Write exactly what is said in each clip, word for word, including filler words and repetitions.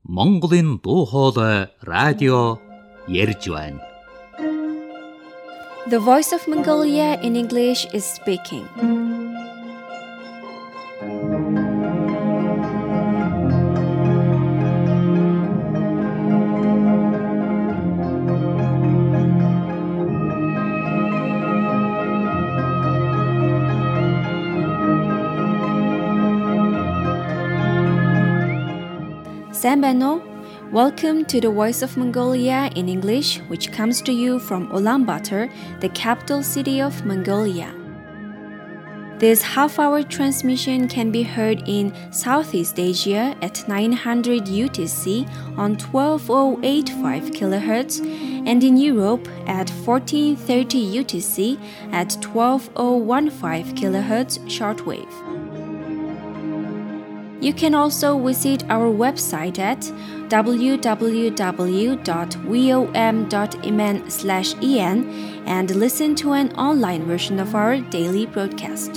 Монголын дуу хоолой радио ярьж байна. The Voice of Mongolia in English is speaking. Sambano, welcome to the Voice of Mongolia in English, which comes to you from Ulaanbaatar, the capital city of Mongolia. This half-hour transmission can be heard in Southeast Asia at nine hundred U T C on twelve thousand eighty-five kilohertz and in Europe at fourteen thirty U T C at twelve thousand fifteen kilohertz shortwave. You can also visit our website at w w w dot vom dot m n slash e n and listen to an online version of our daily broadcast.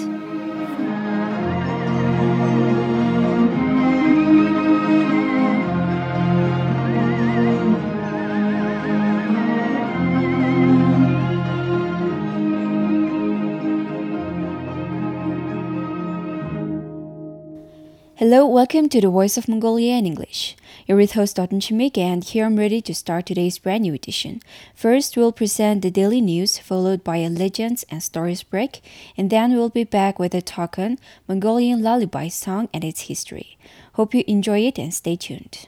Hello, welcome to the Voice of Mongolia in English. You're with host Dotun Chimik, and here I'm ready to start today's brand new edition. First, we'll present the daily news, followed by a Legends and Stories break, and then we'll be back with a talk on Mongolian lullaby song and its history. Hope you enjoy it and stay tuned.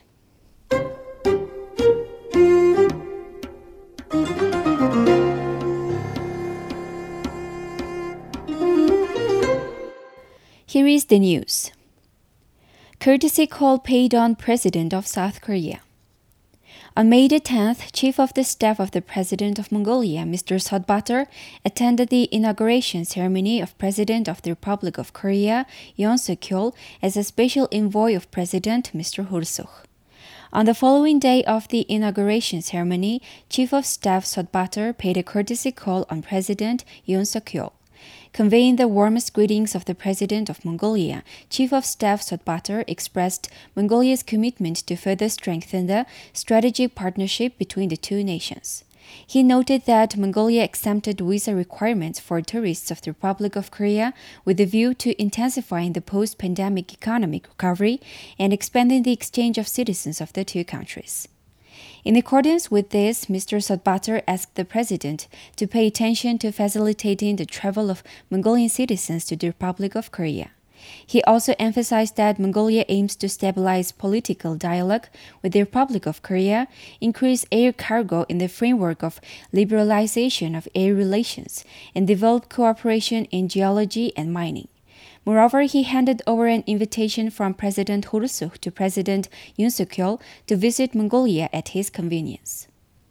Here is the news. Courtesy call paid on President of South Korea. On May the tenth, Chief of the Staff of the President of Mongolia, Mister Sotbater, attended the inauguration ceremony of President of the Republic of Korea, Yoon Suk-yeol, as a special envoy of President Mister Hur-suk. On the following day of the inauguration ceremony, Chief of Staff Sotbater paid a courtesy call on President Yoon Suk-yeol. Conveying the warmest greetings of the President of Mongolia, Chief of Staff Sotbater expressed Mongolia's commitment to further strengthen the strategic partnership between the two nations. He noted that Mongolia exempted visa requirements for tourists of the Republic of Korea with a view to intensifying the post-pandemic economic recovery and expanding the exchange of citizens of the two countries. In accordance with this, Mister Sotbater asked the President to pay attention to facilitating the travel of Mongolian citizens to the Republic of Korea. He also emphasized that Mongolia aims to stabilize political dialogue with the Republic of Korea, increase air cargo in the framework of liberalization of air relations, and develop cooperation in geology and mining. Moreover, he handed over an invitation from President Hur-suk to President Yoon Suk-yeol to visit Mongolia at his convenience.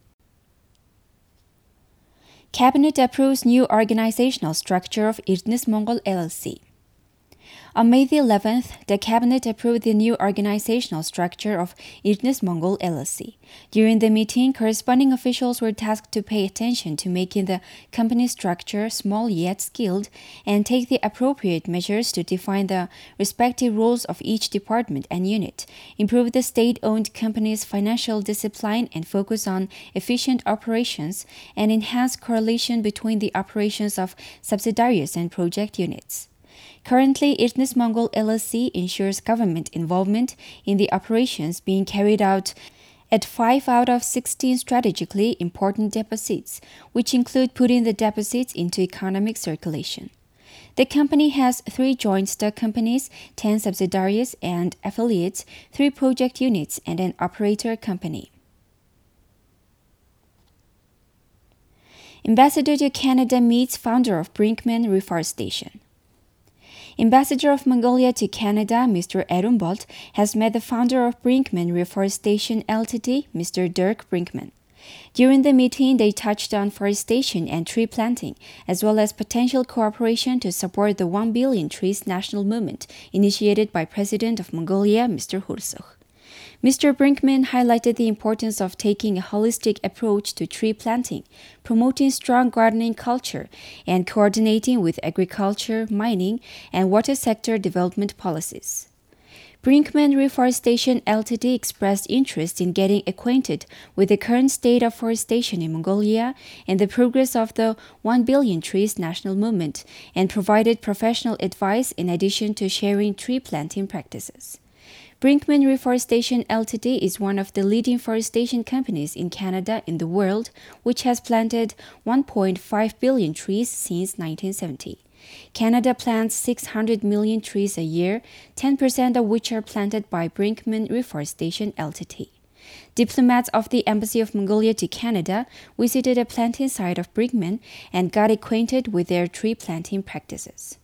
Cabinet approves new organizational structure of Irtnes Mongol L L C. On May the eleventh, the Cabinet approved the new organizational structure of Irtnes Mongol L L C. During the meeting, corresponding officials were tasked to pay attention to making the company structure small yet skilled and take the appropriate measures to define the respective roles of each department and unit, improve the state-owned company's financial discipline and focus on efficient operations, and enhance correlation between the operations of subsidiaries and project units. Currently, Irtnes Mongol L L C ensures government involvement in the operations being carried out at five out of sixteen strategically important deposits, which include putting the deposits into economic circulation. The company has three joint stock companies, ten subsidiaries and affiliates, three project units, and an operator company. Ambassador to Canada meets founder of Brinkman Reforestation. Ambassador of Mongolia to Canada, Mister Arun Bolt, has met the founder of Brinkman Reforestation Limited, Mister Dirk Brinkman. During the meeting, they touched on forestation and tree planting, as well as potential cooperation to support the one billion Trees National Movement initiated by President of Mongolia, Mister Hur-suk. Mister Brinkman highlighted the importance of taking a holistic approach to tree planting, promoting strong gardening culture, and coordinating with agriculture, mining, and water sector development policies. Brinkmann Reforestation Limited expressed interest in getting acquainted with the current state of forestation in Mongolia and the progress of the one billion Trees national movement, and provided professional advice in addition to sharing tree planting practices. Brinkmann Reforestation Limited is one of the leading forestation companies in Canada in the world, which has planted one point five billion trees since nineteen seventy. Canada plants six hundred million trees a year, ten percent of which are planted by Brinkmann Reforestation Limited. Diplomats of the Embassy of Mongolia to Canada visited a planting site of Brinkmann and got acquainted with their tree planting practices.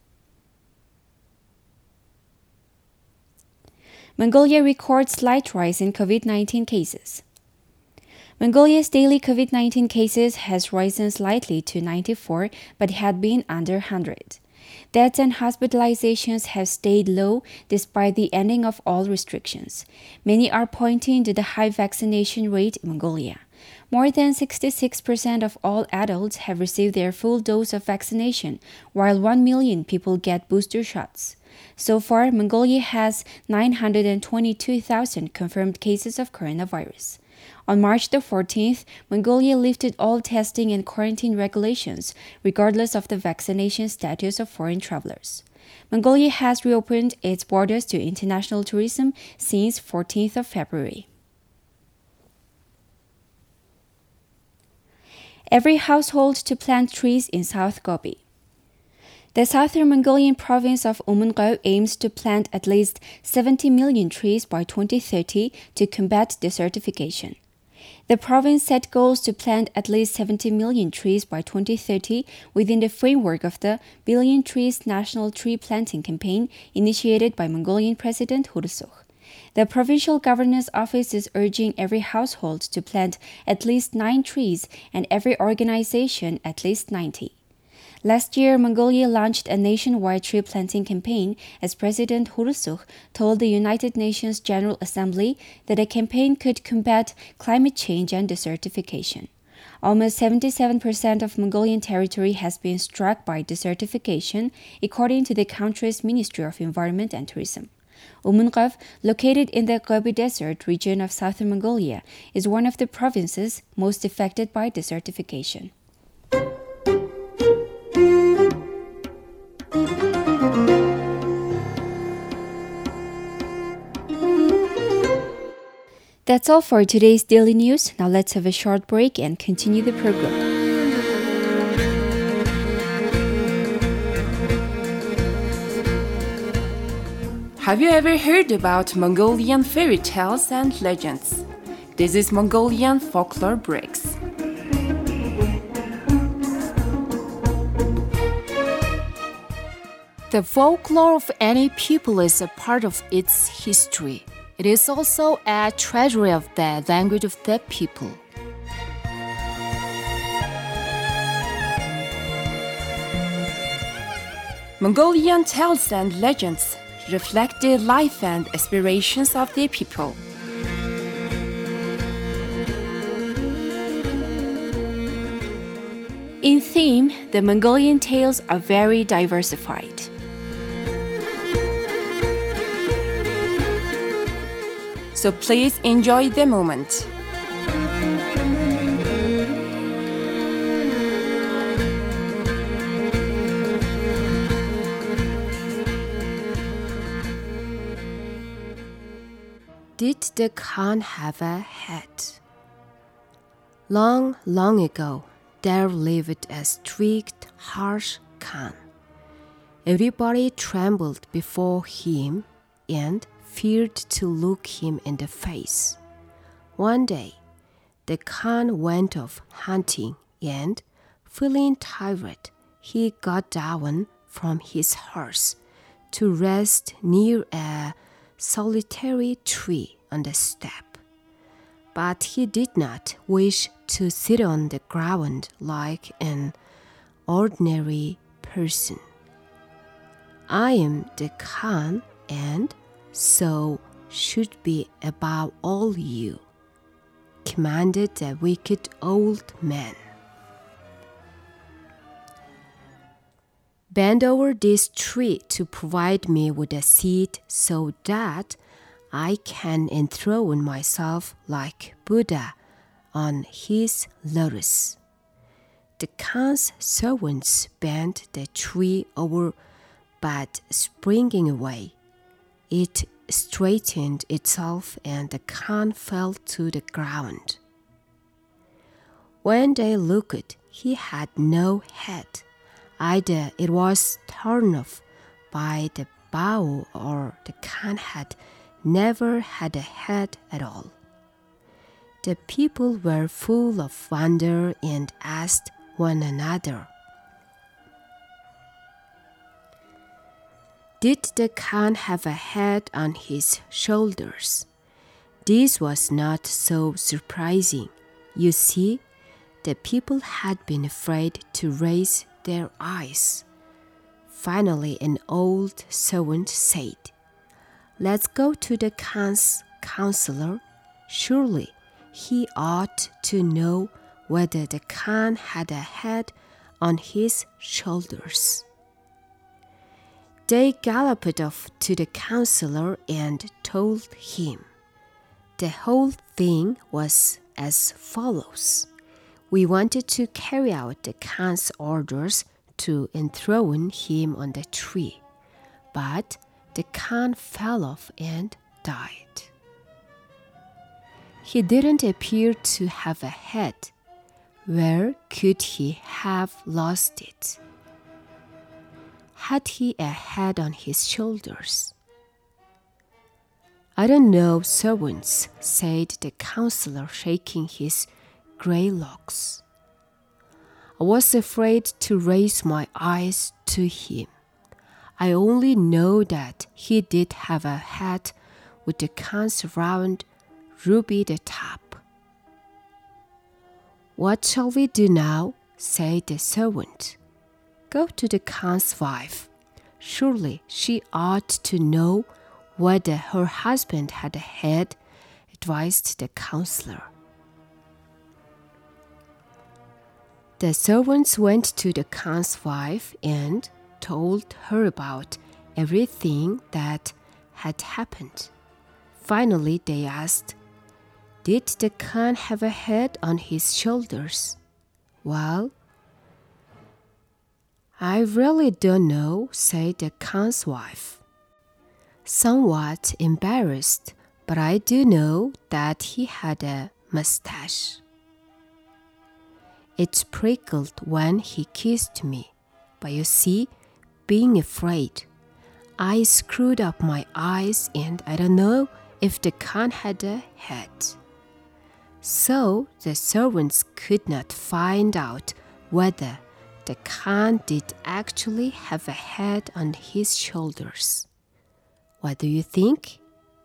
Mongolia records slight rise in COVID nineteen cases. Mongolia's daily COVID nineteen cases has risen slightly to ninety-four, but had been under one hundred. Deaths and hospitalizations have stayed low despite the ending of all restrictions. Many are pointing to the high vaccination rate in Mongolia. More than sixty-six percent of all adults have received their full dose of vaccination, while one million people get booster shots. So far, Mongolia has nine hundred twenty-two thousand confirmed cases of coronavirus. On March the fourteenth, Mongolia lifted all testing and quarantine regulations, regardless of the vaccination status of foreign travelers. Mongolia has reopened its borders to international tourism since fourteenth of February. Every household to plant trees in South Gobi. The southern Mongolian province of Ummungau aims to plant at least seventy million trees by twenty thirty to combat desertification. The province set goals to plant at least seventy million trees by twenty thirty within the framework of the Billion Trees National Tree Planting Campaign initiated by Mongolian President Khurelsukh. The provincial governor's office is urging every household to plant at least nine trees and every organization at least ninety. Last year, Mongolia launched a nationwide tree planting campaign as President Khurelsukh told the United Nations General Assembly that a campaign could combat climate change and desertification. Almost seventy-seven percent of Mongolian territory has been struck by desertification, according to the country's Ministry of Environment and Tourism. Ummungau, located in the Gobi Desert region of southern Mongolia, is one of the provinces most affected by desertification. That's all for today's daily news. Now let's have a short break and continue the program. Have you ever heard about Mongolian fairy tales and legends? This is Mongolian Folklore Breaks. The folklore of any people is a part of its history. It is also a treasury of the language of the people. Mongolian tales and legends reflect the life and aspirations of the people. In theme, the Mongolian tales are very diversified. So please enjoy the moment. Did the Khan have a hat? Long, long ago, there lived a strict, harsh Khan. Everybody trembled before him and feared to look him in the face. One day, the Khan went off hunting and, feeling tired, he got down from his horse to rest near a solitary tree on the steppe. But he did not wish to sit on the ground like an ordinary person. I am the Khan, and so should be above all you, commanded the wicked old man. Bend over this tree to provide me with a seat so that I can enthrone myself like Buddha on his lotus. The Khan's servants bent the tree over, but springing away, it straightened itself and the Khan fell to the ground. When they looked, he had no head. Either it was torn off by the bow or the Khan had never had a head at all. The people were full of wonder and asked one another, "Did the Khan have a head on his shoulders?" This was not so surprising. You see, the people had been afraid to raise their eyes. Finally, an old servant said, "Let's go to the Khan's counselor. Surely he ought to know whether the Khan had a head on his shoulders." They galloped off to the counselor and told him. The whole thing was as follows. We wanted to carry out the Khan's orders to enthrone him on the tree, but the Khan fell off and died. He didn't appear to have a head. Where could he have lost it? Had he a head on his shoulders? "I don't know, servants," said the counselor, shaking his grey locks. "I was afraid to raise my eyes to him. I only know that he did have a hat with the Khan's round ruby at the top." "What shall we do now?" said the servant. "Go to the Khan's wife. Surely she ought to know whether her husband had a head," advised the counselor. The servants went to the Khan's wife and told her about everything that had happened. Finally, they asked, "Did the Khan have a head on his shoulders?" "Well, I really don't know," said the Khan's wife. "Somewhat embarrassed, but I do know that he had a mustache. It prickled when he kissed me, but you see, being afraid, I screwed up my eyes and I don't know if the Khan had a head." So the servants could not find out whether the Khan did actually have a head on his shoulders. What do you think?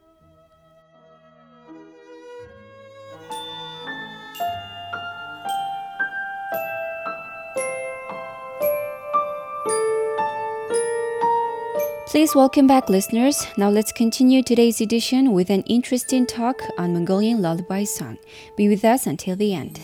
Please welcome back, listeners. Now let's continue today's edition with an interesting talk on Mongolian lullaby song. Be with us until the end.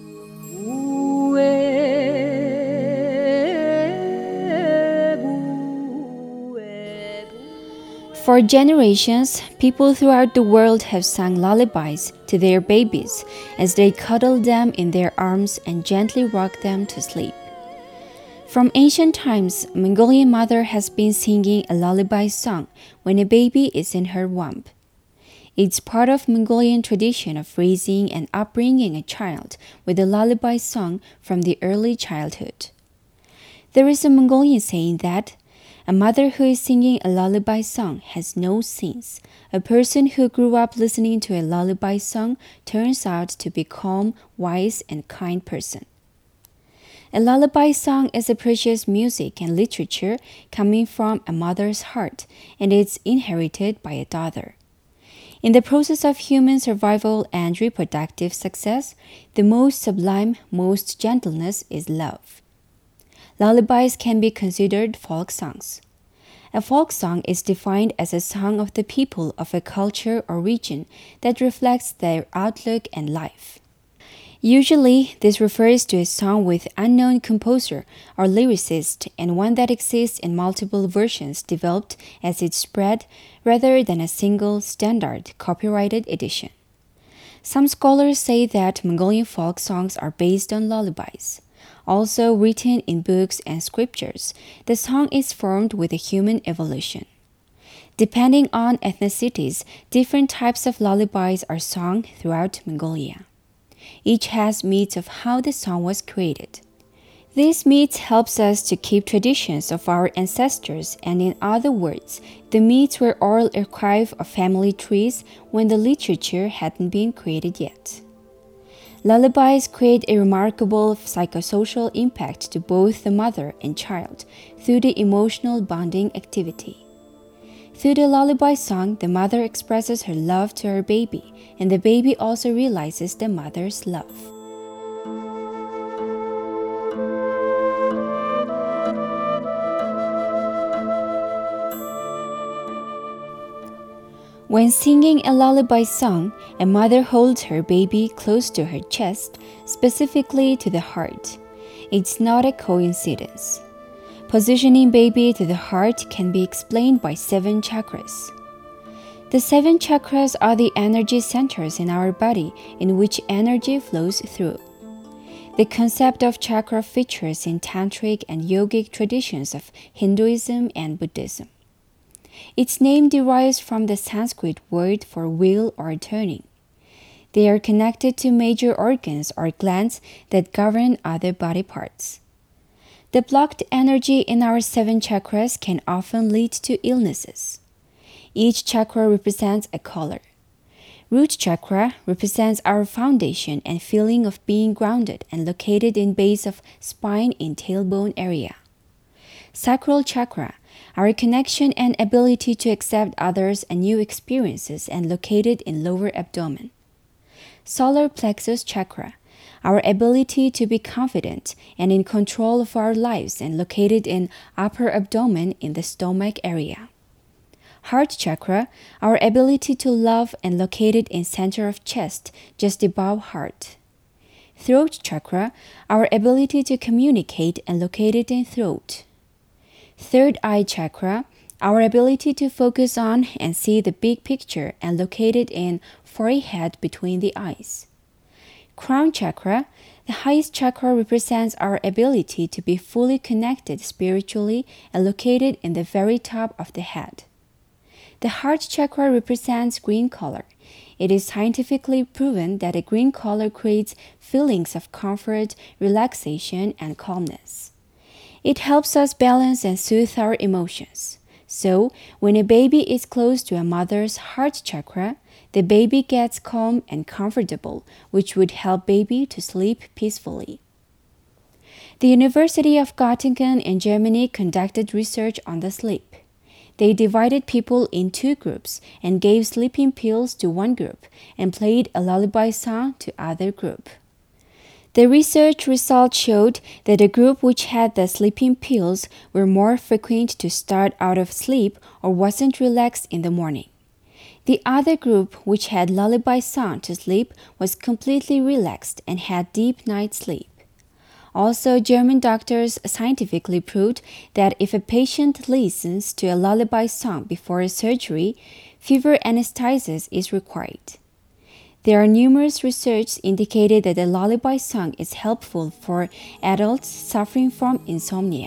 For generations, people throughout the world have sung lullabies to their babies as they cuddle them in their arms and gently rock them to sleep. From ancient times, Mongolian mother has been singing a lullaby song when a baby is in her womb. It's part of Mongolian tradition of raising and upbringing a child with a lullaby song from the early childhood. There is a Mongolian saying that a mother who is singing a lullaby song has no sins. A person who grew up listening to a lullaby song turns out to be a calm, wise, and kind person. A lullaby song is a precious music and literature coming from a mother's heart, and it's inherited by a daughter. In the process of human survival and reproductive success, the most sublime, most gentleness is love. Lullabies can be considered folk songs. A folk song is defined as a song of the people of a culture or region that reflects their outlook and life. Usually, this refers to a song with unknown composer or lyricist and one that exists in multiple versions developed as it spread rather than a single standard copyrighted edition. Some scholars say that Mongolian folk songs are based on lullabies. Also written in books and scriptures, the song is formed with a human evolution. Depending on ethnicities, different types of lullabies are sung throughout Mongolia. Each has myths of how the song was created. These myths helps us to keep traditions of our ancestors, and in other words, the myths were oral archive of family trees when the literature hadn't been created yet. Lullabies create a remarkable psychosocial impact to both the mother and child through the emotional bonding activity. Through the lullaby song, the mother expresses her love to her baby, and the baby also realizes the mother's love. When singing a lullaby song, a mother holds her baby close to her chest, specifically to the heart. It's not a coincidence. Positioning baby to the heart can be explained by seven chakras. The seven chakras are the energy centers in our body in which energy flows through. The concept of chakra features in tantric and yogic traditions of Hinduism and Buddhism. Its name derives from the Sanskrit word for wheel or turning. They are connected to major organs or glands that govern other body parts. The blocked energy in our seven chakras can often lead to illnesses. Each chakra represents a color. Root chakra represents our foundation and feeling of being grounded and located in base of spine in tailbone area. Sacral chakra, our connection and ability to accept others and new experiences, and located in lower abdomen. Solar plexus chakra, our ability to be confident and in control of our lives, and located in upper abdomen in the stomach area. Heart chakra, our ability to love, and located in center of chest, just above heart. Throat chakra, our ability to communicate, and located in throat. Third eye chakra, our ability to focus on and see the big picture, and located in forehead between the eyes. Crown chakra, the highest chakra, represents our ability to be fully connected spiritually and located in the very top of the head. The heart chakra represents green color. It is scientifically proven that a green color creates feelings of comfort, relaxation, and calmness. It helps us balance and soothe our emotions. So, when a baby is close to a mother's heart chakra, the baby gets calm and comfortable, which would help baby to sleep peacefully. The University of Göttingen in Germany conducted research on the sleep. They divided people in two groups and gave sleeping pills to one group and played a lullaby song to other group. The research results showed that the group which had the sleeping pills were more frequent to start out of sleep or wasn't relaxed in the morning. The other group, which had lullaby song to sleep, was completely relaxed and had deep night sleep. Also, German doctors scientifically proved that if a patient listens to a lullaby song before a surgery, fever anesthesia is required. There are numerous research indicated that the lullaby song is helpful for adults suffering from insomnia.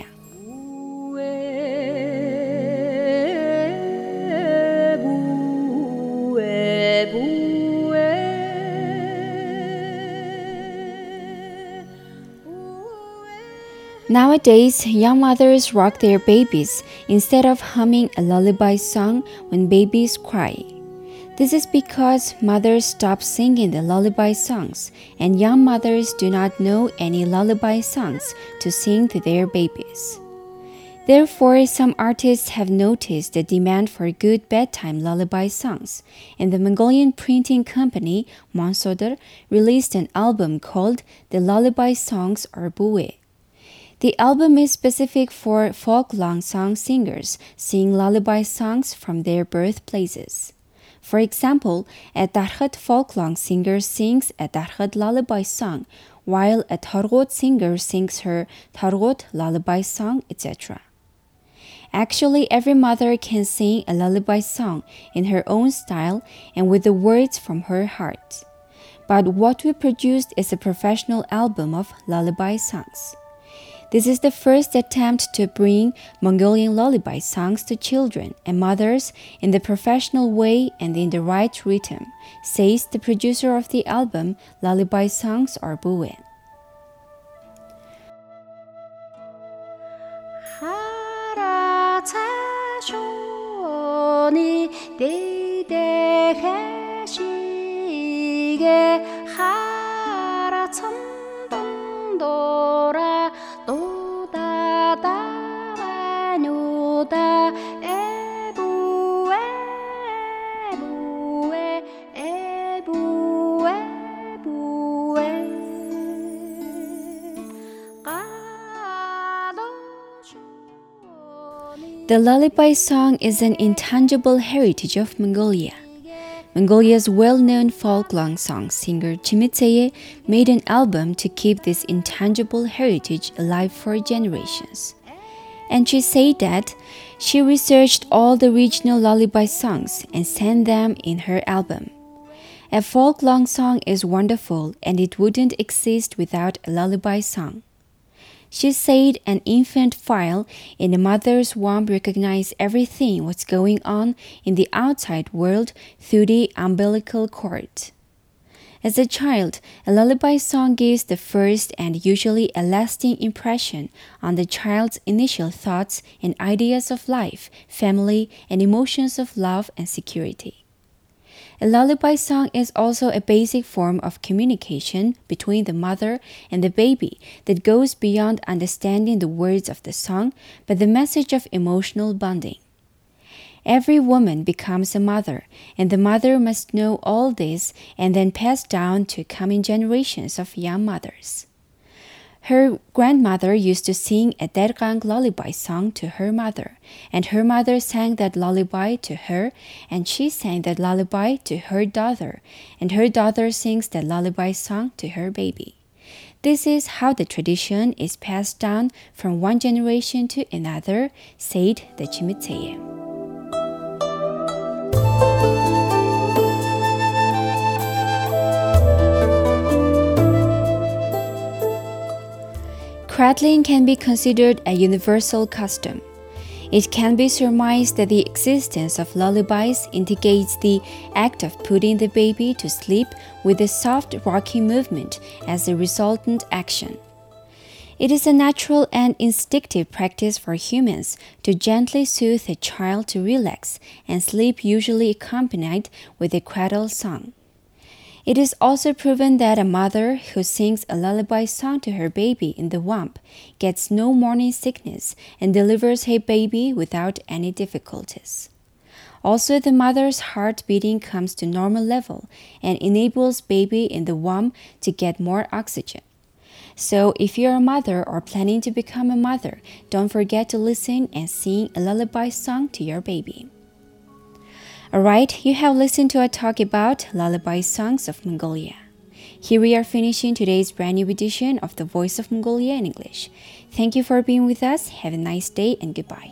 Nowadays, young mothers rock their babies instead of humming a lullaby song when babies cry. This is because mothers stop singing the lullaby songs, and young mothers do not know any lullaby songs to sing to their babies. Therefore, some artists have noticed the demand for good bedtime lullaby songs, and the Mongolian printing company Monsodr released an album called The Lullaby Songs or Bue. The album is specific for folk long song singers sing lullaby songs from their birthplaces. For example, a Darchad folklore singer sings a Darchad lullaby song, while a Torgot singer sings her Torgot lullaby song, et cetera. Actually, every mother can sing a lullaby song in her own style and with the words from her heart. But what we produced is a professional album of lullaby songs. This is the first attempt to bring Mongolian lullaby songs to children and mothers in the professional way and in the right rhythm, says the producer of the album Lullaby Songs Are Bue. The lullaby song is an intangible heritage of Mongolia. Mongolia's well-known folklore song singer Chimitseye made an album to keep this intangible heritage alive for generations. And she said that she researched all the regional lullaby songs and sent them in her album. A folklore song is wonderful and it wouldn't exist without a lullaby song. She said an infant file in a mother's womb recognized everything what's going on in the outside world through the umbilical cord. As a child, a lullaby song gives the first and usually a lasting impression on the child's initial thoughts and ideas of life, family, and emotions of love and security. A lullaby song is also a basic form of communication between the mother and the baby that goes beyond understanding the words of the song, but the message of emotional bonding. Every woman becomes a mother, and the mother must know all this and then pass down to coming generations of young mothers. Her grandmother used to sing a Dergang lullaby song to her mother, and her mother sang that lullaby to her, and she sang that lullaby to her daughter, and her daughter sings that lullaby song to her baby. This is how the tradition is passed down from one generation to another, said the Chimitseye. Cradling can be considered a universal custom. It can be surmised that the existence of lullabies indicates the act of putting the baby to sleep with a soft rocking movement as a resultant action. It is a natural and instinctive practice for humans to gently soothe a child to relax and sleep, usually accompanied with a cradle song. It is also proven that a mother who sings a lullaby song to her baby in the womb gets no morning sickness and delivers her baby without any difficulties. Also, the mother's heart beating comes to normal level and enables baby in the womb to get more oxygen. So, if you're a mother or planning to become a mother, don't forget to listen and sing a lullaby song to your baby. Alright, you have listened to a talk about lullaby songs of Mongolia. Here we are finishing today's brand new edition of The Voice of Mongolia in English. Thank you for being with us. Have a nice day and goodbye.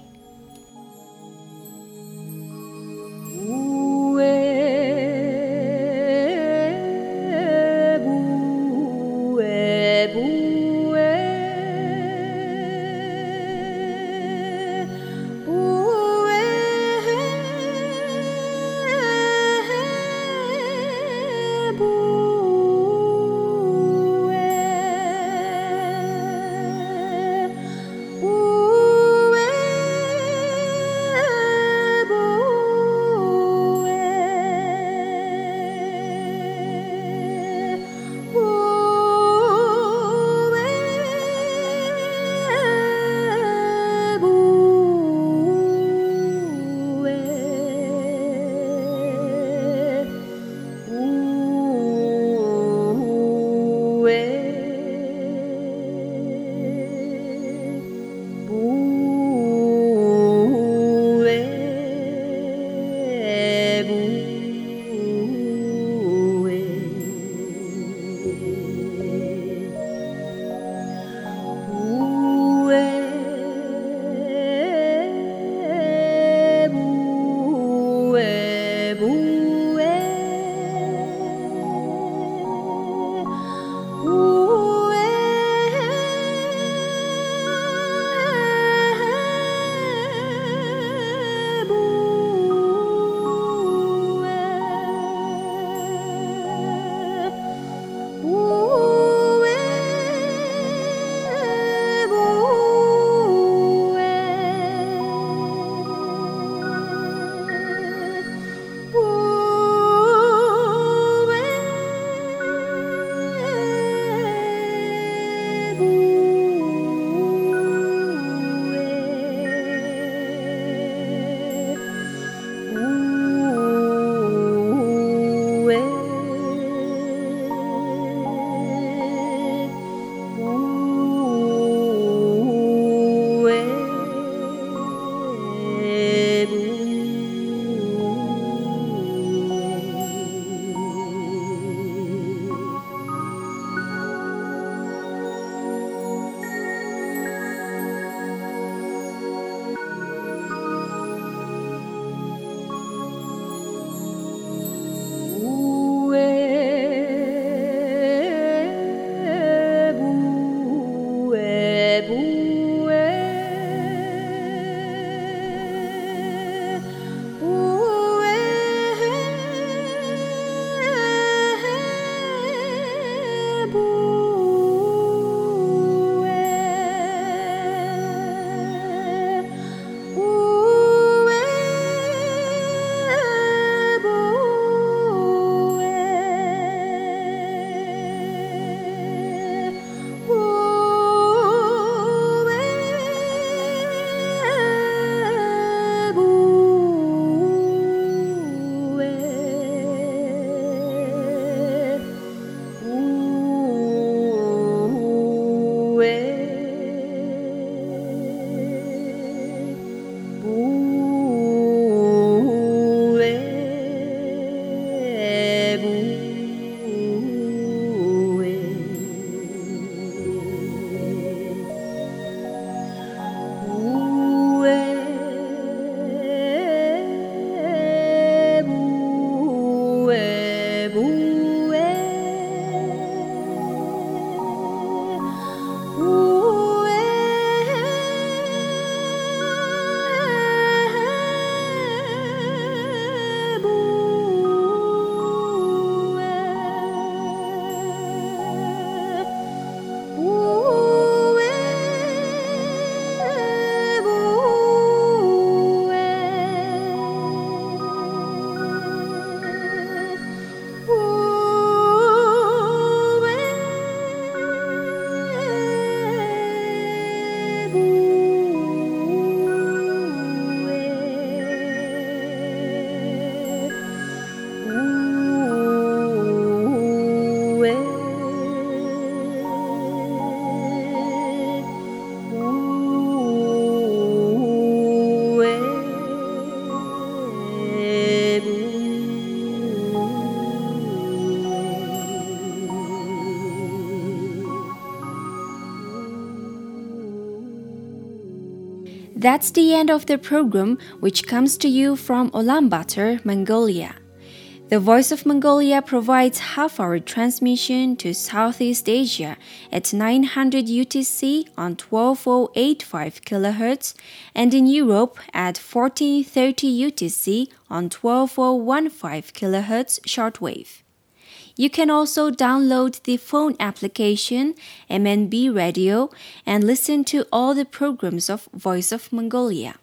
That's the end of the program, which comes to you from Ulaanbaatar, Mongolia. The Voice of Mongolia provides half-hour transmission to Southeast Asia at nine hundred U T C on twelve thousand eighty-five kilohertz and in Europe at fourteen thirty U T C on twelve thousand fifteen kilohertz shortwave. You can also download the phone application M N B Radio and listen to all the programs of Voice of Mongolia.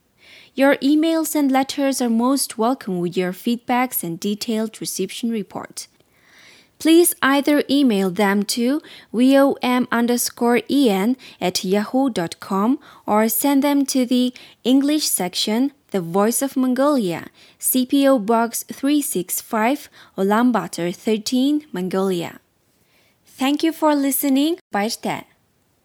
Your emails and letters are most welcome with your feedbacks and detailed reception report. Please either email them to vom underscore en at yahoo dot com or send them to the English section, The Voice of Mongolia, C P O Box three sixty-five, Ulaanbaatar thirteen, Mongolia. Thank you for listening. Bye.